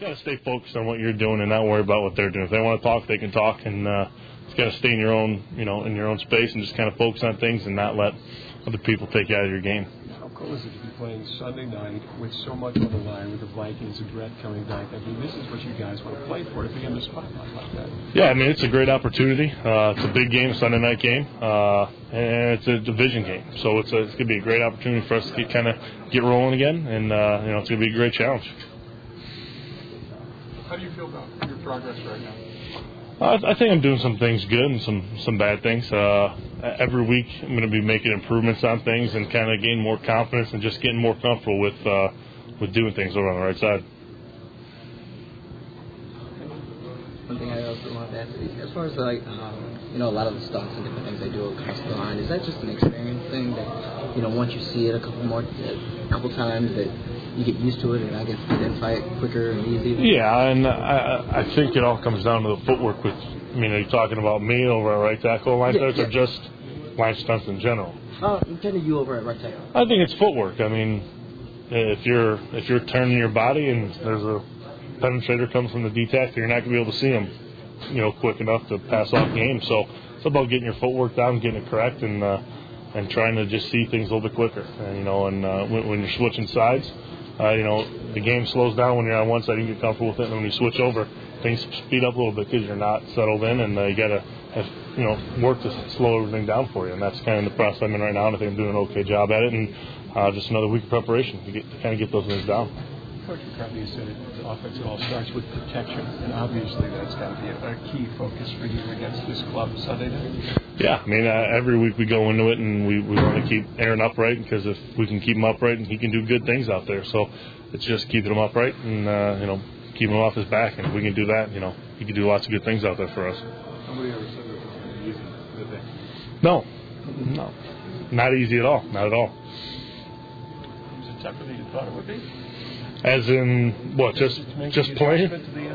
got to stay focused on what you're doing and not worry about what they're doing. If they want to talk, they can talk, and it's got to stay in your own, in your own space and just kind of focus on things and not let other people take you out of your game. How cool is it to be playing Sunday night with so much on the line with the Vikings and Brett coming back? I mean, this is what you guys want to play for, to be in the spotlight like that. Yeah, I mean, it's a great opportunity. It's a big game, a Sunday night game, and it's a division game. So it's going to be a great opportunity for us to get rolling again, and it's going to be a great challenge. How do you feel about your progress right now? I think I'm doing some things good and some bad things. Every week I'm going to be making improvements on things and kind of gain more confidence and just getting more comfortable with doing things over on the right side. One thing I also wanted to ask you, as far as a lot of the stunts and different things they do across the line, is that just an experience thing that, once you see it a couple times that you get used to it and I guess identify it quicker and easier? Yeah, and I think it all comes down to the footwork. Are you talking about me over at right tackle line stunts or just line stunts in general? Kind of you over at right tackle. I think it's footwork. I mean, if you're turning your body and there's a penetrator comes from the D-tack, you're not going to be able to see him, quick enough to pass off games. So it's about getting your footwork down, getting it correct, and trying to just see things a little bit quicker. And when you're switching sides, the game slows down when you're on one side. You get comfortable with it, and when you switch over, things speed up a little bit because you're not settled in, and you got to work to slow everything down for you. And that's kind of the process I'm in right now, and I think I'm doing an okay job at it. And just another week of preparation to kind of get those things down. Coach McCarthy said the offense all starts with protection, and obviously that's got to be a key focus for you against this club Sunday night. Yeah, I mean, every week we go into it and we want to keep Aaron upright because if we can keep him upright, and he can do good things out there. So it's just keeping him upright and keeping him off his back, and if we can do that, he can do lots of good things out there for us. Somebody ever said that was going to be easy, did they? No, not easy at all, not at all. Was it tougher than you thought it would be? As in what? Just playing?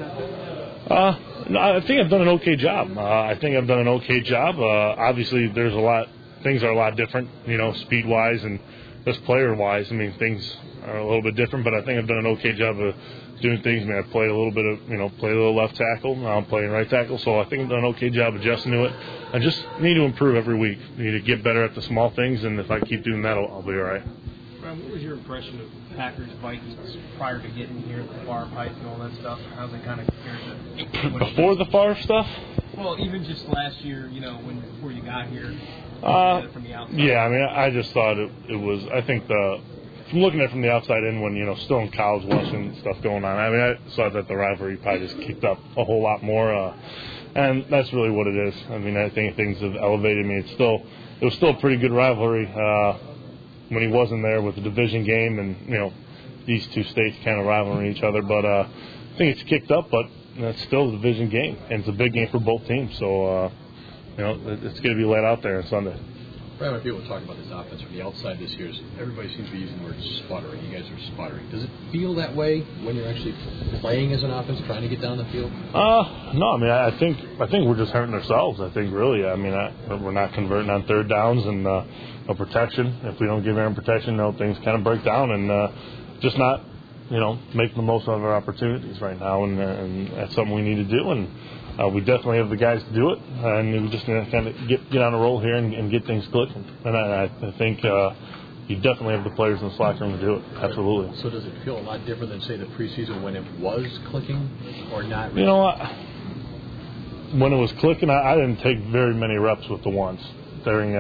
No, I think I've done an okay job. Obviously, things are a lot different, speed-wise and just player-wise. I mean, things are a little bit different, but I think I've done an okay job of doing things. I mean, I played a little bit of, played a little left tackle. Now I'm playing right tackle, so I think I've done an okay job adjusting to it. I just need to improve every week. I need to get better at the small things, and if I keep doing that, I'll be all right. Brian, what was your impression of Packers, Vikings prior to getting here, the Favre hype and all that stuff? How's it kind of compared to before the Favre stuff? Well, even just last year, before you got here, from the outside. Yeah, I mean, I just thought it was. I think from looking at it from the outside in, when still in college, watching stuff going on. I mean, I saw that the rivalry probably just kicked up a whole lot more, and that's really what it is. I mean, I think things have elevated me. It was still a pretty good rivalry. When he wasn't there with the division game and, these two states kind of rivaling each other. But I think it's kicked up, but it's still a division game, and it's a big game for both teams. So, it's going to be let out there on Sunday. Brian, when people talk about this offense from the outside this year, everybody seems to be using the word sputtering. You guys are sputtering. Does it feel that way when you're actually playing as an offense, trying to get down the field? No, I mean, I think we're just hurting ourselves. I think, really. I mean, we're not converting on third downs and no protection. If we don't give Aaron protection, things kind of break down and just not, making the most of our opportunities right now. And that's something we need to do. And we definitely have the guys to do it. And we just need to kind of get on a roll here and get things clicking. And I think you definitely have the players in the slack room to do it. Absolutely. So does it feel a lot different than, say, the preseason when it was clicking or not? Really? When it was clicking, I didn't take very many reps with the ones during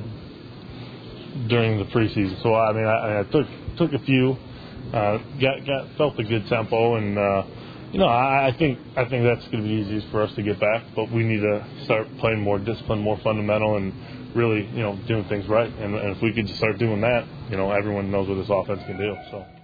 the preseason. So I mean, I took a few, felt a good tempo, and I think that's going to be easiest for us to get back. But we need to start playing more disciplined, more fundamental, and really doing things right. And if we could just start doing that, everyone knows what this offense can do. So.